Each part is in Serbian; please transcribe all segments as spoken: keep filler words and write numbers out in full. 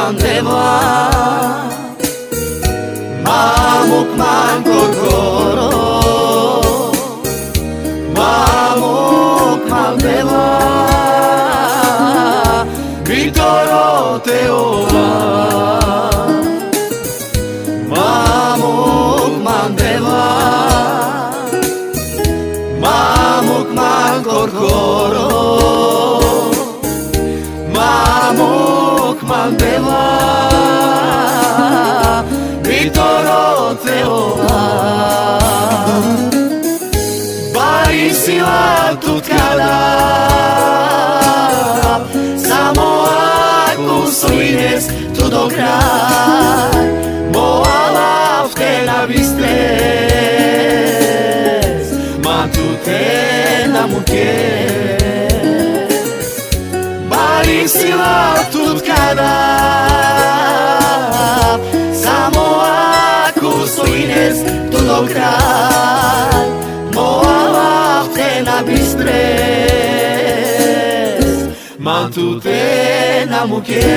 mandeva Mamuk manko koro Mamuk mandeva Vitoro teova Mamuk mandeva Mamuk manko koro Mamuk mandeva Vitoro teova Barisila tutkada Samo ako slines tu do kraj Moa lafte na bistres Matute na muke Barisila tutkada Samo ako slines tu do kraj Moa lafte na bistres Matute na muke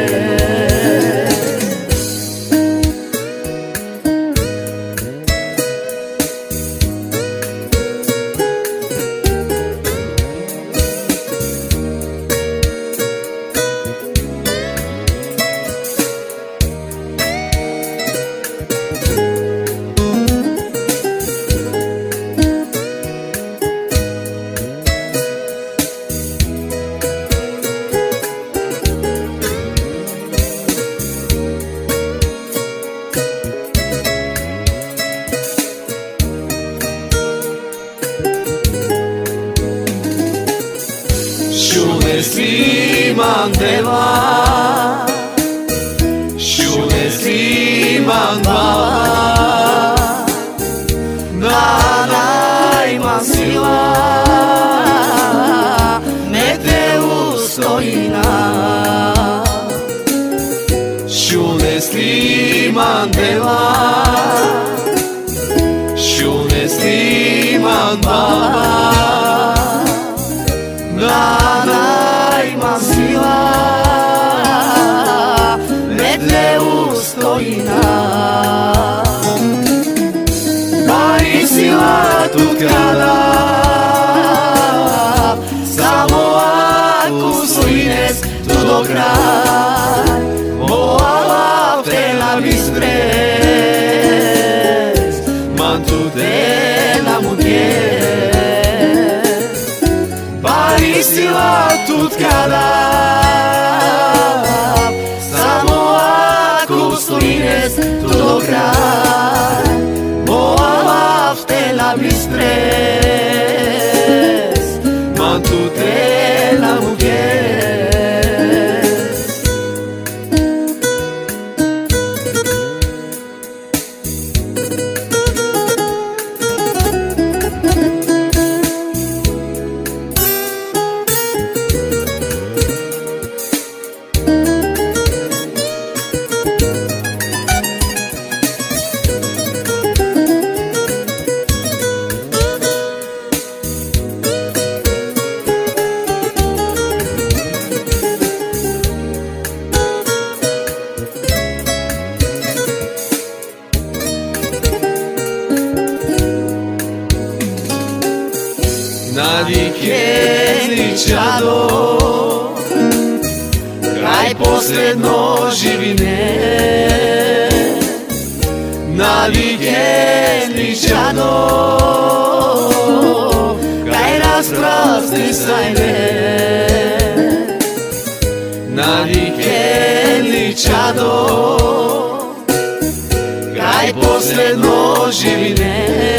Shunesi mandeva Shunesi mandava Nanai masila Mete ustojina Shunesi mandeva Shunesi mandava Nanai masila Metle ustojina Barisila tutkada Samo ako slines tu do kraj Moa lafte na bistres Mantute na muke Barisila tutkada Samo ako slines tu do kraj Moa lafte na bistres Mantute na muke Nadikeničado Kraj posredno živine Nadikeničado Kraj rasprazni sajne Nadikeničado Kraj posredno živine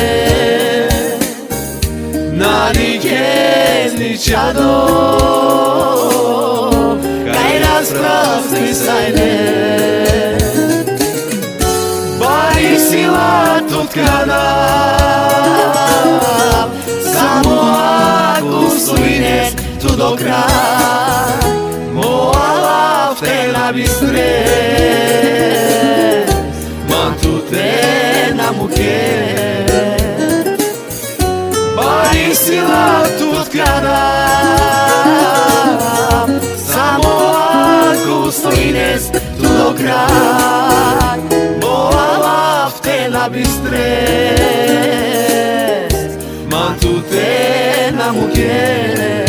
Nadikeničado Kaj rasprazni sajne Barisila tutkada Samo ako slines tu do kraj Moa lafte na bistres Mantute na muke Barisila tutkada Samo ako slines tu do kraj, boa te na bistre, man tu te na mujer.